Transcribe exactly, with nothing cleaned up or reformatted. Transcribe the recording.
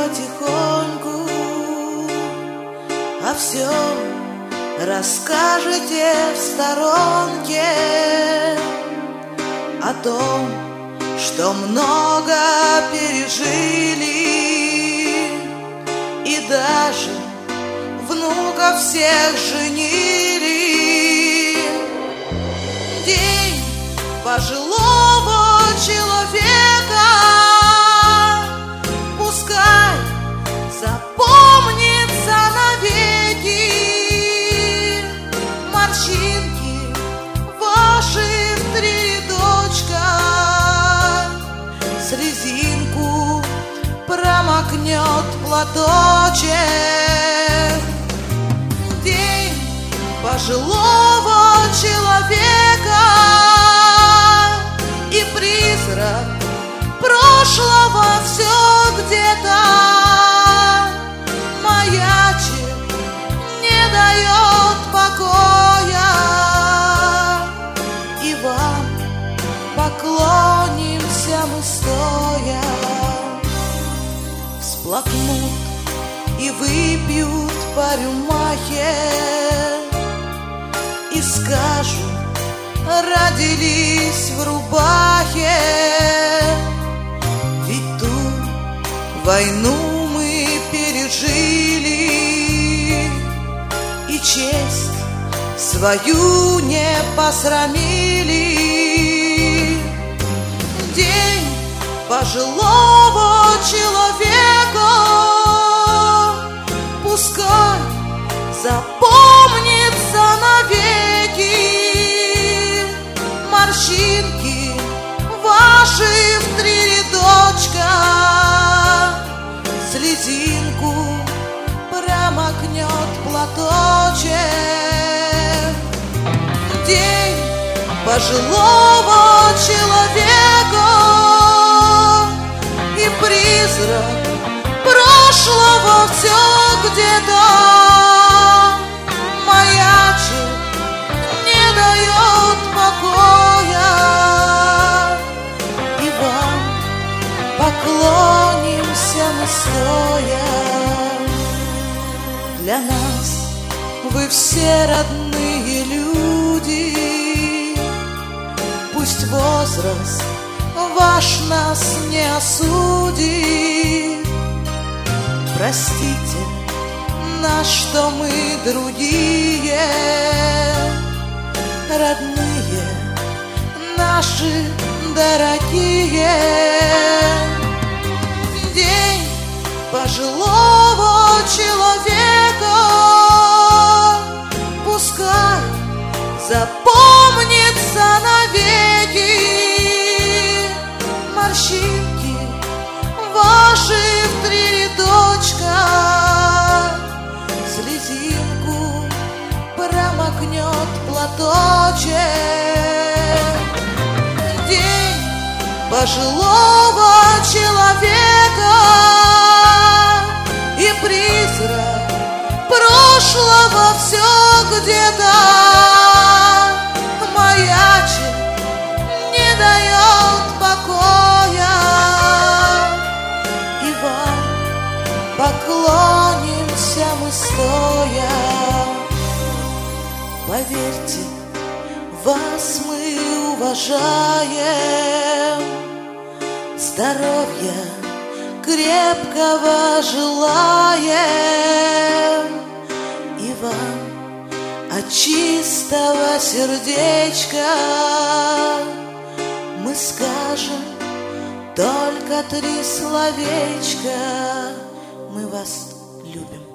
потихоньку о всем расскажете в сторонке, о том, что много пережили, и даже внуков всех женили. День пожилого человека пускай запомнится навеки. Морщинки ваши в три рядочка, слезинку промокнет платочек. День пожилого человека, и призрак прошлого все где-то маячит, не дает покоя. И вам поклонимся мы стоя. Всплакнут и выпьют по рюмахе, и скажут: родились в рубахе. Ведь ту войну мы пережили, и честь свою не посрамили. День пожилого человека пускай запомнится навеки. Морщинки ваши в три рядочка, слезинку промокнет платочек. День пожилого человека, и призрак прошлого все где-то маячит, не дает покоя. И вам поклонимся мы стоя. Для нас вы все родные люди, пусть возраст ваш нас не осудит. Простите нас, что мы другие, родные наши дорогие. День пожилого человека пускай запомнится навеки. Морщинки ваши в три рядочка, слезинку промокнет платочек. День пожилого человека, и призрак прошлого все где-то маячит, не дает покоя. И вам поклонимся мы стоя. Поверьте, вас мы уважаем, здоровья крепкого желаем. И вам от чистого сердечка мы скажем только три словечка: мы вас любим.